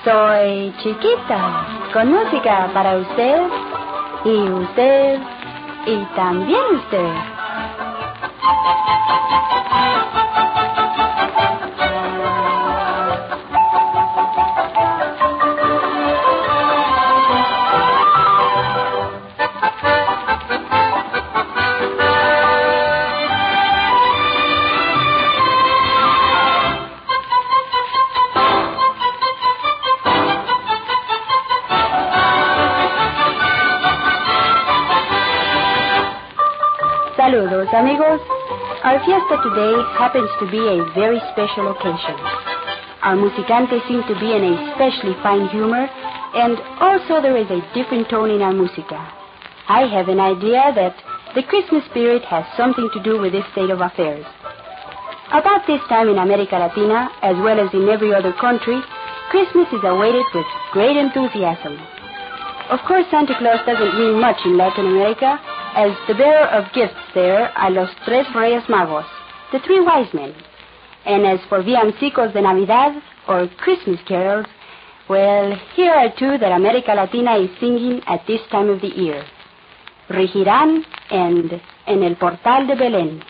Soy Chiquita, con música para usted, y también usted. Saludos, amigos. Our fiesta today happens to be a very special occasion. Our musicantes seem to be in a especially fine humor, and also there is a different tone in our música. I have an idea that the Christmas spirit has something to do with this state of affairs. About this time in America Latina, as well as in every other country, Christmas is awaited with great enthusiasm. Of course, Santa Claus doesn't mean much in Latin America, as the bearer of gifts there are los tres Reyes Magos, the three wise men. And as for villancicos de Navidad, or Christmas carols, well, here are two that America Latina is singing at this time of the year. Regirán and En el Portal de Belén.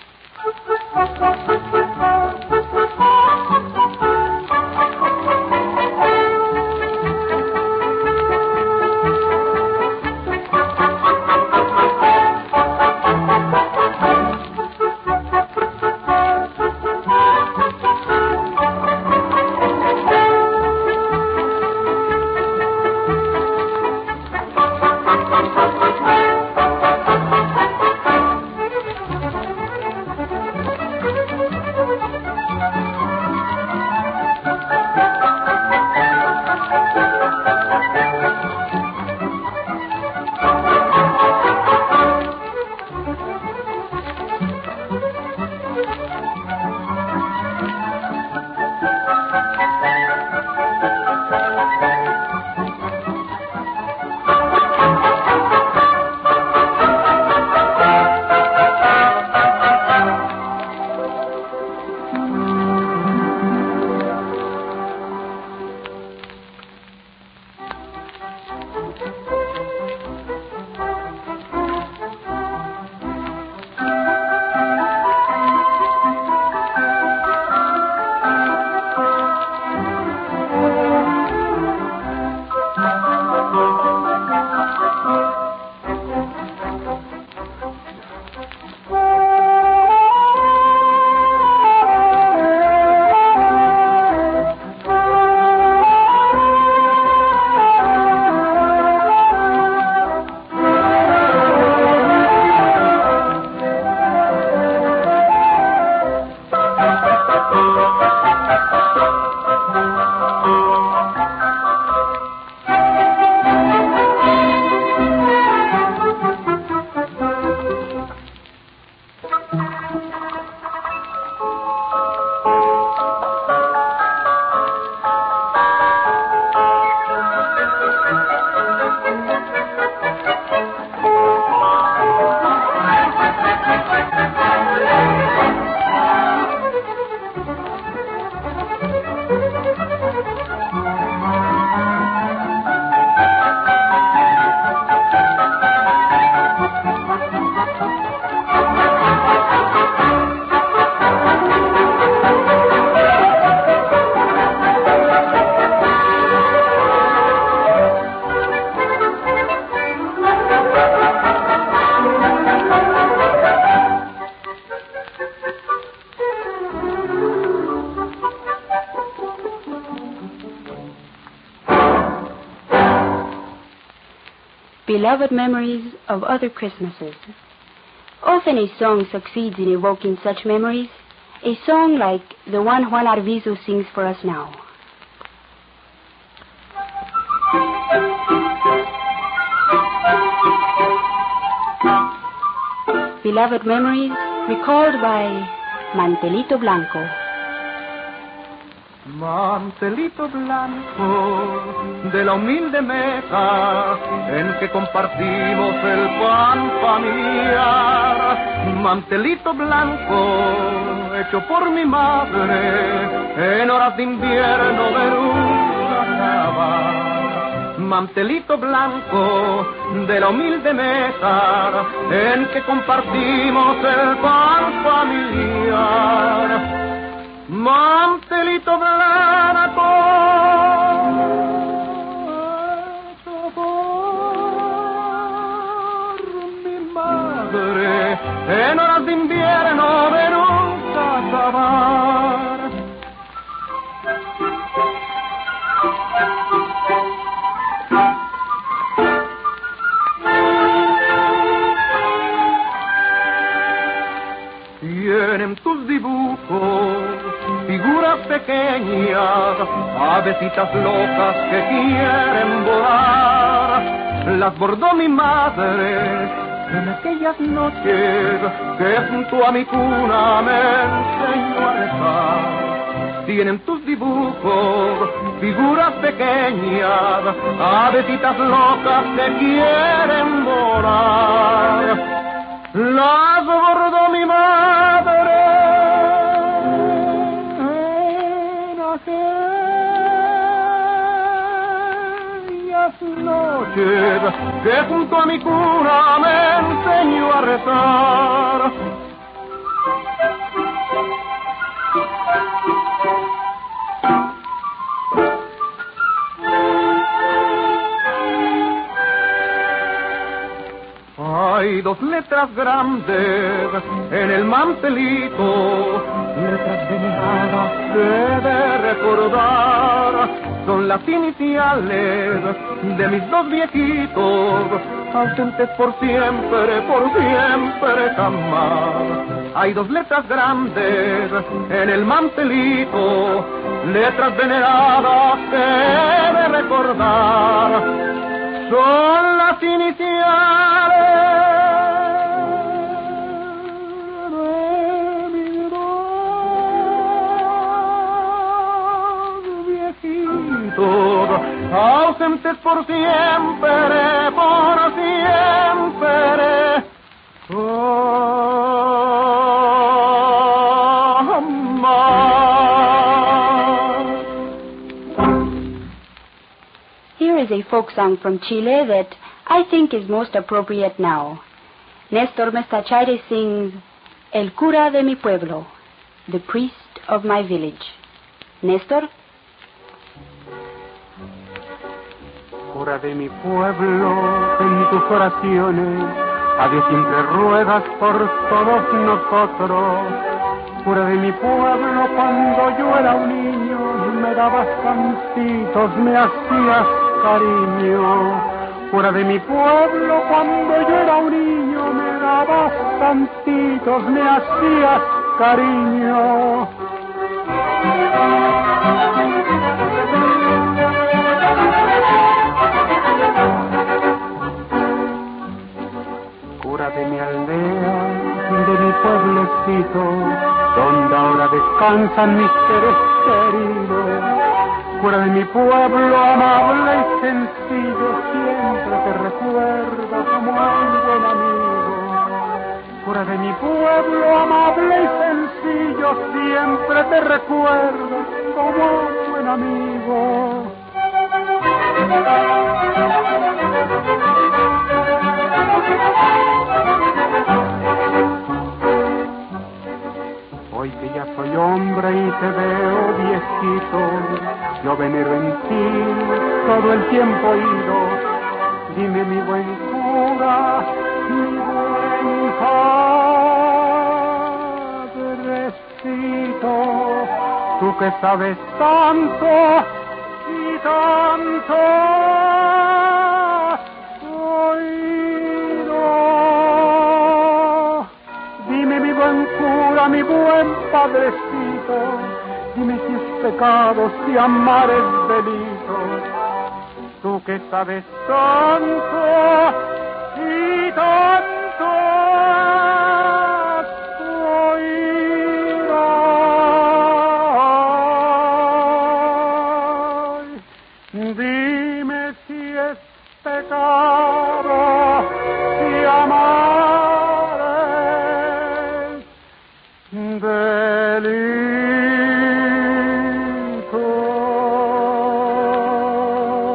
Beloved memories of other Christmases. Often a song succeeds in evoking such memories, a song like the one Juan Arvizu sings for us now. Beloved memories recalled by Mantelito Blanco. Mantelito blanco de la humilde mesa en que compartimos el pan familiar. Mantelito blanco hecho por mi madre en horas de invierno de luz acaba. Mantelito blanco de la humilde mesa en que compartimos el pan familiar. Mantelito blanco por mi madre en horas de invierno de nunca acabar. Tienen tus dibujos figuras pequeñas, avecitas locas que quieren volar. Las bordó mi madre en aquellas noches que junto a mi cuna me enseñó a rezar. Tienen tus dibujos figuras pequeñas, avecitas locas que quieren volar. Las bordó mi madre en aquellas noches que junto a mi cuna me enseñó a rezar. Hay dos letras grandes en el mantelito, letras veneradas debe recordar. Son las iniciales de mis dos viejitos, ausentes por siempre jamás. Hay dos letras grandes en el mantelito, letras veneradas debe recordar. Son las iniciales de mis dos viejitos, ausentes por siempre Here is a folk song from Chile that I think is most appropriate now. Néstor Mestachaire sings El cura de mi pueblo, the priest of my village. Néstor. Cura de mi pueblo, en tus oraciones, a Dios siempre ruegas por todos nosotros. Cura de mi pueblo, cuando yo era un niño, me dabas cantitos, me hacías cariño. Cura de mi pueblo, cuando yo era un niño, me dabas cantitos, me hacías cariño. Cura de mi aldea, de mi pueblecito, donde ahora descansan mis seres queridos. Cura de mi pueblo, amable y sencillo, siempre te recuerdo como a un buen amigo. Cura de mi pueblo, amable y sencillo, siempre te recuerdo como a un buen amigo. Hoy que ya soy hombre y te veo viejito, yo venero en ti todo el tiempo ido. Dime mi buen cura, mi buen padrecito, tú que sabes tanto y tanto oído. Dime mi buen cura, mi buen padrecito, dime si es pecado, si amar es delito. Tú que sabes tanto y tanto oír. Dime si es pecado, si amar es delito.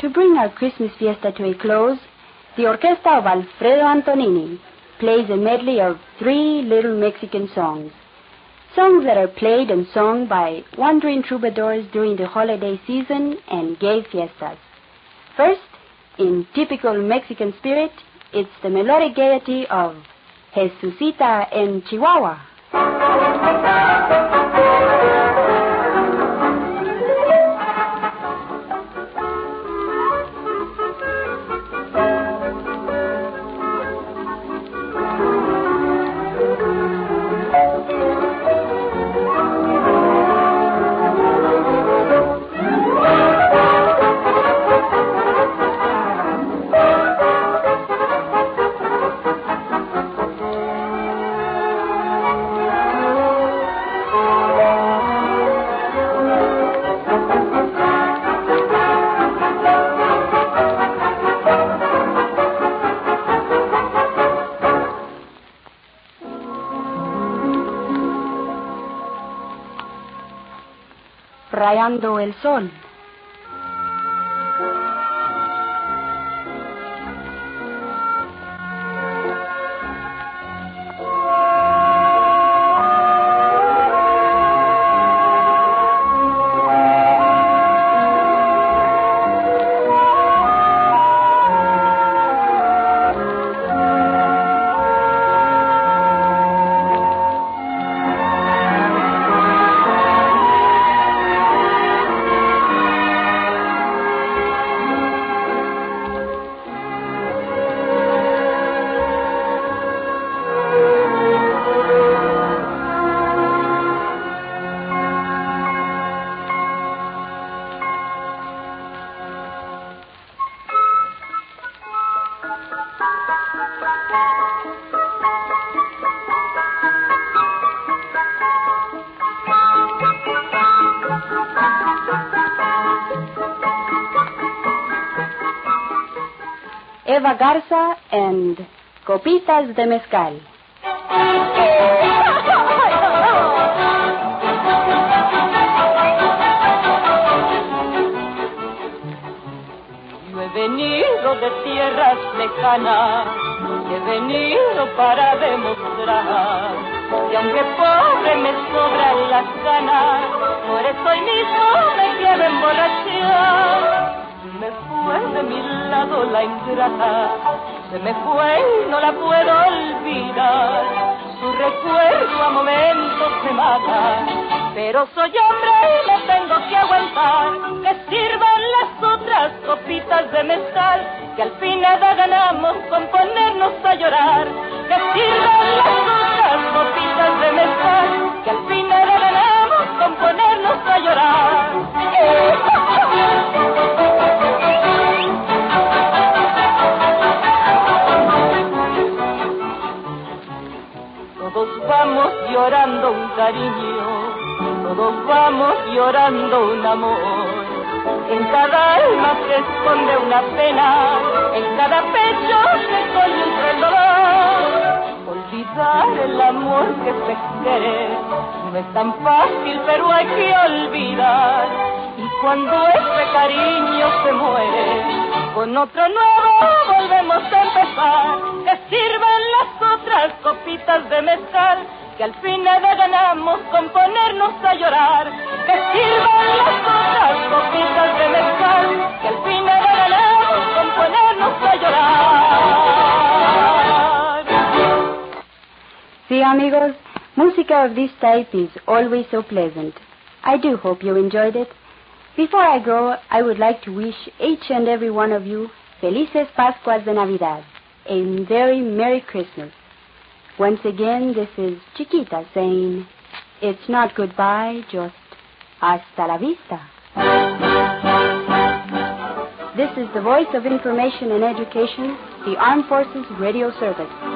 To bring our Christmas fiesta to a close, the orchestra of Alfredo Antonini plays a medley of 3 little Mexican songs. Songs that are played and sung by wandering troubadours during the holiday season and gay fiestas. First, in typical Mexican spirit, it's the melodic gaiety of Jesucita en Chihuahua. Rayando el sol. Eva Garza and Copitas de Mezcal. Yo he venido de tierras lejanas, he venido para demostrar que aunque pobre me sobran las ganas, por eso hoy mismo me quiero emborrachar. Me fue de mi lado la ingrata, se me fue y no la puedo olvidar. Su recuerdo a momentos me mata, pero soy hombre y me tengo que aguantar. Que sirvan las otras copitas de mezcal, que al fin nada ganamos con ponernos a llorar. Que sirvan las otras copitas de mezcal, que al fin nada ganamos con ponernos a llorar. Todos vamos llorando un cariño, todos vamos llorando un amor. En cada alma se esconde una pena, en cada pecho se coyunta el dolor. Olvidar el amor que se quiere no es tan fácil, pero hay que olvidar. Y cuando ese cariño se muere, con otro nuevo volvemos a empezar. Que sirvan las otras copitas de mezcal, que al fin nada ganamos con ponernos a llorar. Que sirvan las otras copitas de mezcal, que al fin nada ganamos con ponernos a llorar. See, amigos, música of this type is always so pleasant. I do hope you enjoyed it. Before I go, I would like to wish each and every one of you Felices Pascuas de Navidad, a very Merry Christmas. Once again, this is Chiquita saying, it's not goodbye, just hasta la vista. This is the Voice of Information and Education, the Armed Forces Radio Service.